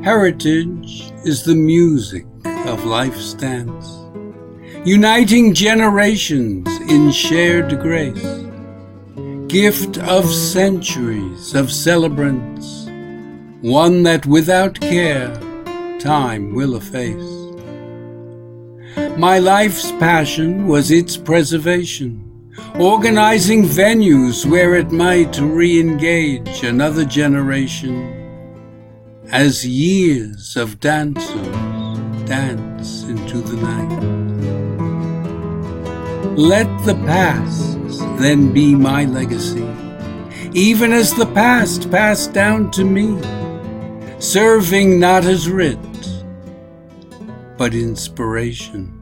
Heritage is the music of life's dance, uniting generations in shared grace, gift of centuries of celebrants, one that without care time will efface. My life's passion was its preservation, organizing venues where it might re-engage another generation as years of dancers dance into the night. Let the past then be my legacy, even as the past passed down to me, serving not as writ, but inspiration.